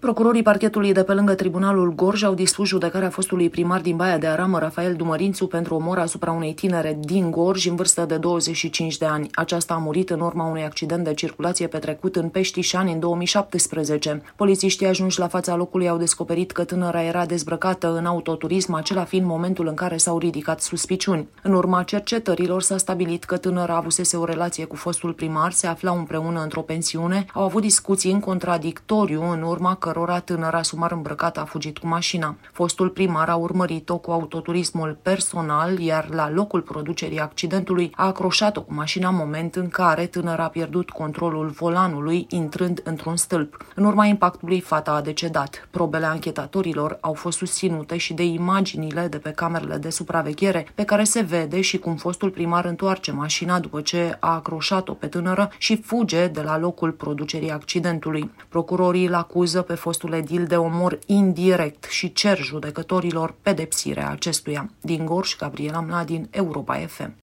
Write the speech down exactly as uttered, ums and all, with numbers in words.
Procurorii parchetului de pe lângă Tribunalul Gorj au dispus judecarea fostului primar din Baia de Aramă, Rafael Dumărințu, pentru omor asupra unei tinere din Gorj în vârstă de douăzeci și cinci de ani. Aceasta a murit în urma unui accident de circulație petrecut în Peștișani în două mii șaptesprezece. Polițiștii ajunși la fața locului au descoperit că tânăra era dezbrăcată în autoturism, acela fiind momentul în care s-au ridicat suspiciuni. În urma cercetărilor s-a stabilit că tânăra avusese o relație cu fostul primar, se aflau împreună într-o pensiune, au avut discuții în contradictoriu, în urma cărora tânăra sumar îmbrăcată a fugit cu mașina. Fostul primar a urmărit-o cu autoturismul personal, iar la locul producerii accidentului a acroșat-o cu mașina, moment în care tânăra a pierdut controlul volanului, intrând într-un stâlp. În urma impactului, fata a decedat. Probele anchetatorilor au fost susținute și de imaginile de pe camerele de supraveghere, pe care se vede și cum fostul primar întoarce mașina după ce a acroșat-o pe tânără și fuge de la locul producerii accidentului. Procurorii îl acuză pe fostul edil de omor indirect și cer judecătorilor pedepsirea acestuia. Din Gorj, Gabriela Mladin, Europa F M.